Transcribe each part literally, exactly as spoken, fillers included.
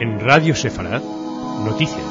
En Radio Sefarad, noticias.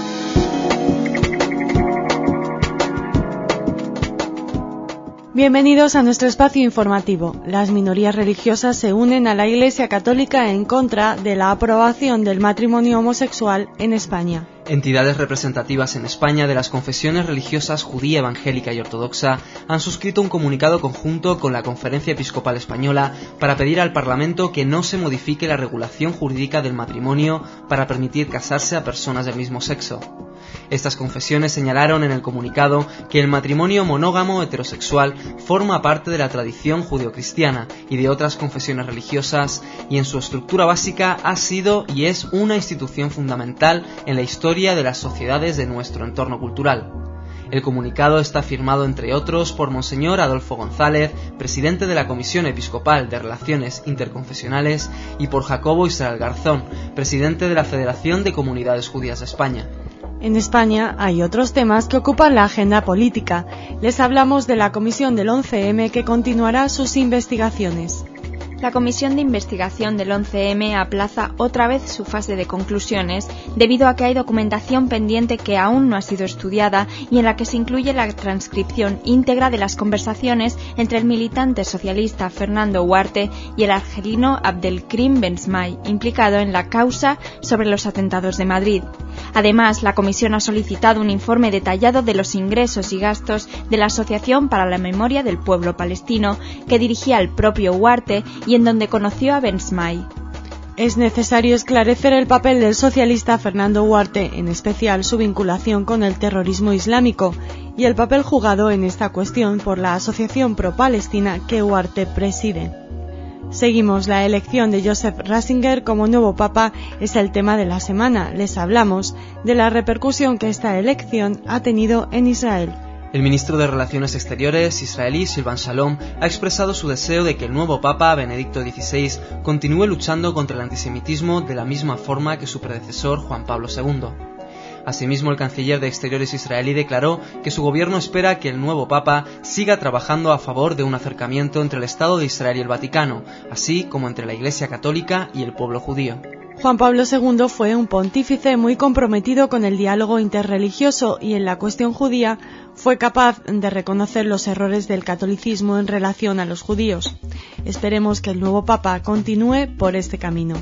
Bienvenidos a nuestro espacio informativo. Las minorías religiosas se unen a la Iglesia Católica en contra de la aprobación del matrimonio homosexual en España. Entidades representativas en España de las confesiones religiosas judía, evangélica y ortodoxa han suscrito un comunicado conjunto con la Conferencia Episcopal Española para pedir al Parlamento que no se modifique la regulación jurídica del matrimonio para permitir casarse a personas del mismo sexo. Estas confesiones señalaron en el comunicado que el matrimonio monógamo heterosexual forma parte de la tradición judeocristiana y de otras confesiones religiosas y en su estructura básica ha sido y es una institución fundamental en la historia de las sociedades de nuestro entorno cultural. El comunicado está firmado, entre otros, por Monseñor Adolfo González, presidente de la Comisión Episcopal de Relaciones Interconfesionales, y por Jacobo Israel Garzón, presidente de la Federación de Comunidades Judías de España. En España hay otros temas que ocupan la agenda política. Les hablamos de la Comisión del once eme que continuará sus investigaciones. La Comisión de Investigación del once eme aplaza otra vez su fase de conclusiones debido a que hay documentación pendiente que aún no ha sido estudiada y en la que se incluye la transcripción íntegra de las conversaciones entre el militante socialista Fernando Huarte y el argelino Abdelkrim Bensmay, implicado en la causa sobre los atentados de Madrid. Además, la Comisión ha solicitado un informe detallado de los ingresos y gastos de la Asociación para la Memoria del Pueblo Palestino que dirigía el propio Huarte y en donde conoció a Bensmay. Es necesario esclarecer el papel del socialista Fernando Huarte, en especial su vinculación con el terrorismo islámico y el papel jugado en esta cuestión por la Asociación Pro-Palestina que Huarte preside. Seguimos. La elección de Joseph Ratzinger como nuevo papa es el tema de la semana. Les hablamos de la repercusión que esta elección ha tenido en Israel. El ministro de Relaciones Exteriores israelí, Silvan Shalom, ha expresado su deseo de que el nuevo Papa, Benedicto dieciséis, continúe luchando contra el antisemitismo de la misma forma que su predecesor, Juan Pablo segundo. Asimismo, el canciller de Exteriores israelí declaró que su gobierno espera que el nuevo Papa siga trabajando a favor de un acercamiento entre el Estado de Israel y el Vaticano, así como entre la Iglesia Católica y el pueblo judío. Juan Pablo segundo fue un pontífice muy comprometido con el diálogo interreligioso y en la cuestión judía fue capaz de reconocer los errores del catolicismo en relación a los judíos. Esperemos que el nuevo Papa continúe por este camino.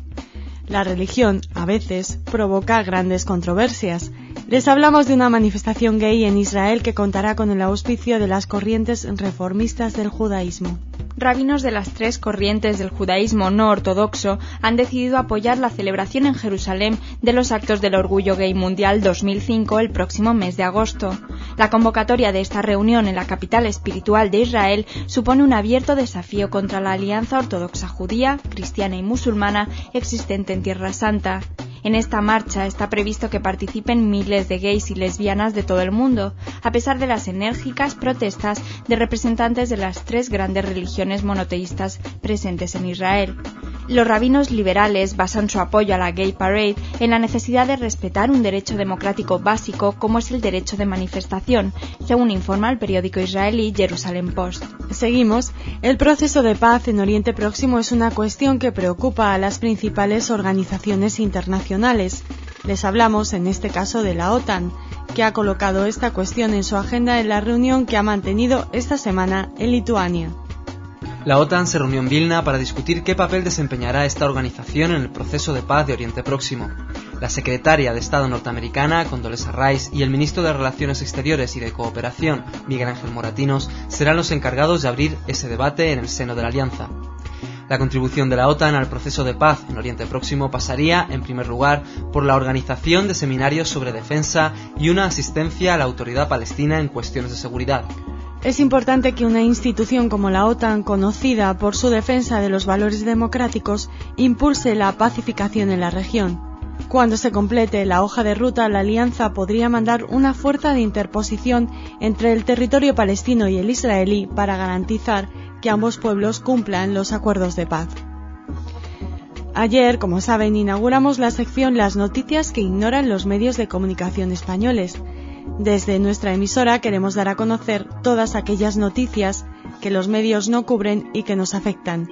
La religión, a veces, provoca grandes controversias. Les hablamos de una manifestación gay en Israel que contará con el auspicio de las corrientes reformistas del judaísmo. Rabinos de las tres corrientes del judaísmo no ortodoxo han decidido apoyar la celebración en Jerusalén de los actos del Orgullo Gay Mundial dos mil cinco el próximo mes de agosto. La convocatoria de esta reunión en la capital espiritual de Israel supone un abierto desafío contra la alianza ortodoxa judía, cristiana y musulmana existente en Tierra Santa. En esta marcha está previsto que participen miles de gays y lesbianas de todo el mundo, a pesar de las enérgicas protestas de representantes de las tres grandes religiones monoteístas presentes en Israel. Los rabinos liberales basan su apoyo a la Gay Parade en la necesidad de respetar un derecho democrático básico como es el derecho de manifestación, según informa el periódico israelí Jerusalem Post. Seguimos. El proceso de paz en Oriente Próximo es una cuestión que preocupa a las principales organizaciones internacionales. Les hablamos en este caso de la OTAN, que ha colocado esta cuestión en su agenda en la reunión que ha mantenido esta semana en Lituania. La OTAN se reunió en Vilna para discutir qué papel desempeñará esta organización en el proceso de paz de Oriente Próximo. La secretaria de Estado norteamericana, Condoleezza Rice, y el ministro de Relaciones Exteriores y de Cooperación, Miguel Ángel Moratinos, serán los encargados de abrir ese debate en el seno de la alianza. La contribución de la OTAN al proceso de paz en Oriente Próximo pasaría, en primer lugar, por la organización de seminarios sobre defensa y una asistencia a la autoridad palestina en cuestiones de seguridad. Es importante que una institución como la OTAN, conocida por su defensa de los valores democráticos, impulse la pacificación en la región. Cuando se complete la hoja de ruta, la alianza podría mandar una fuerza de interposición entre el territorio palestino y el israelí para garantizar que ambos pueblos cumplan los acuerdos de paz. Ayer, como saben, inauguramos la sección Las noticias que ignoran los medios de comunicación españoles. Desde nuestra emisora queremos dar a conocer todas aquellas noticias que los medios no cubren y que nos afectan.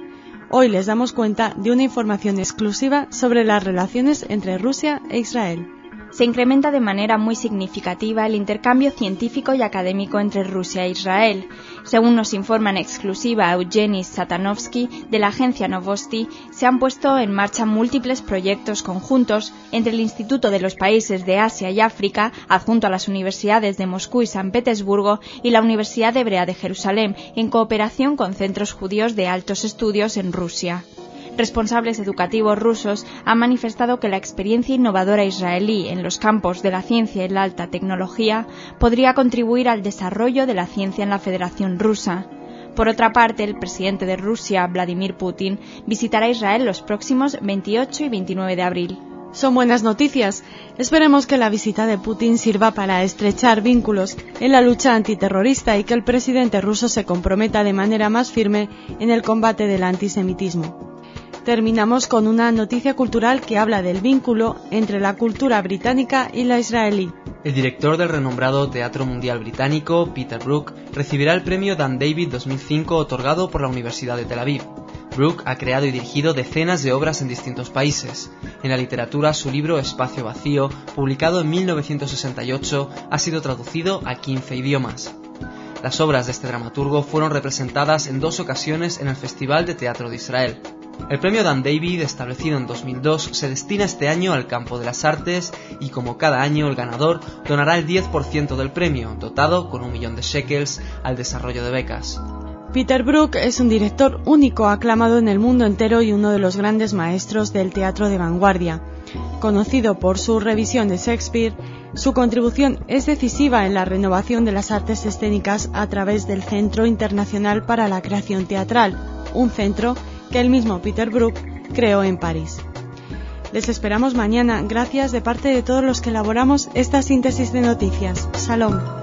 Hoy les damos cuenta de una información exclusiva sobre las relaciones entre Rusia e Israel. Se incrementa de manera muy significativa el intercambio científico y académico entre Rusia e Israel. Según nos informa en exclusiva Eugeni Satanovsky de la agencia Novosti, se han puesto en marcha múltiples proyectos conjuntos entre el Instituto de los Países de Asia y África, adjunto a las universidades de Moscú y San Petersburgo, y la Universidad Hebrea de Jerusalén, en cooperación con centros judíos de altos estudios en Rusia. Responsables educativos rusos han manifestado que la experiencia innovadora israelí en los campos de la ciencia y la alta tecnología podría contribuir al desarrollo de la ciencia en la Federación Rusa. Por otra parte, el presidente de Rusia, Vladimir Putin, visitará Israel los próximos veintiocho y veintinueve de abril. Son buenas noticias. Esperemos que la visita de Putin sirva para estrechar vínculos en la lucha antiterrorista y que el presidente ruso se comprometa de manera más firme en el combate del antisemitismo. Terminamos con una noticia cultural que habla del vínculo entre la cultura británica y la israelí. El director del renombrado Teatro Mundial Británico, Peter Brook, recibirá el premio Dan David dos mil cinco otorgado por la Universidad de Tel Aviv. Brook ha creado y dirigido decenas de obras en distintos países. En la literatura, su libro Espacio Vacío, publicado en mil novecientos sesenta y ocho, ha sido traducido a quince idiomas. Las obras de este dramaturgo fueron representadas en dos ocasiones en el Festival de Teatro de Israel. El premio Dan David, establecido en dos mil dos, se destina este año al campo de las artes y, como cada año, el ganador donará el diez por ciento del premio, dotado con un millón de shekels, al desarrollo de becas. Peter Brook es un director único, aclamado en el mundo entero y uno de los grandes maestros del teatro de vanguardia. Conocido por su revisión de Shakespeare, su contribución es decisiva en la renovación de las artes escénicas a través del Centro Internacional para la Creación Teatral, un centro que el mismo Peter Brook creó en París. Les esperamos mañana, gracias de parte de todos los que elaboramos esta síntesis de noticias. Shalom.